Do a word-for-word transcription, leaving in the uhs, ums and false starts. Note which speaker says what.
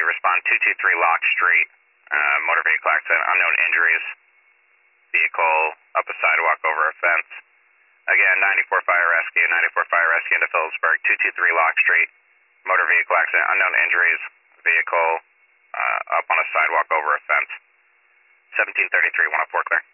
Speaker 1: respond two two three Lock Street, uh, motor vehicle accident, unknown injuries, vehicle up a sidewalk over a fence. Again, ninety-four Fire Rescue, ninety-four Fire Rescue into Phillipsburg, two two three Lock Street, motor vehicle accident, unknown injuries, vehicle uh, up on a sidewalk over a fence. seventeen thirty-three, one oh four clear.